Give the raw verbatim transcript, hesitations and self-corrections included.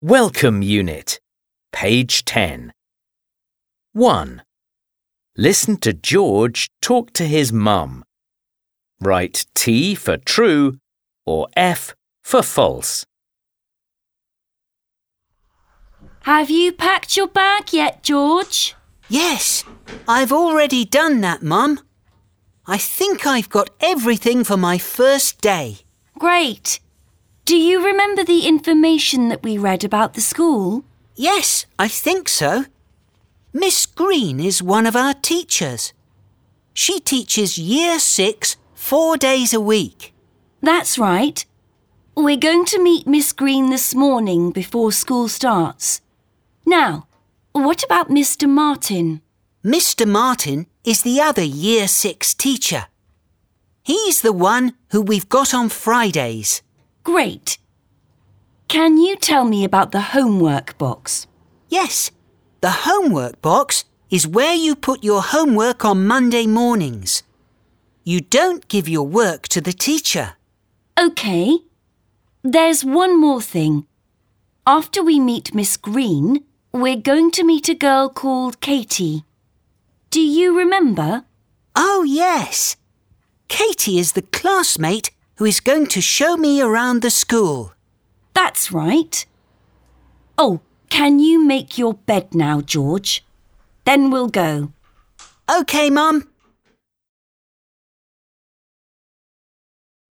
Welcome Unit, page ten. one. Listen to George talk to his mum. Write T for true or F for false. Have you packed your bag yet, George? Yes, I've already done that, Mum. I think I've got everything for my first day. Great. Do you remember the information that we read about the school? Yes, I think so. Miss Green is one of our teachers. She teaches Year Six four days a week. That's right. We're going to meet Miss Green this morning before school starts. Now, what about Mister Martin? Mister Martin is the other Year Six teacher. He's the one who we've got on Fridays. Great. Can you tell me about the homework box? Yes, the homework box is where you put your homework on Monday mornings. You don't give your work to the teacher. OK. There's one more thing. After we meet Miss Green, we're going to meet a girl called Katie. Do you remember? Oh, yes. Katie is the classmate who is going to show me around the school. That's right. Oh, can you make your bed now, George? Then we'll go. OK, Mum.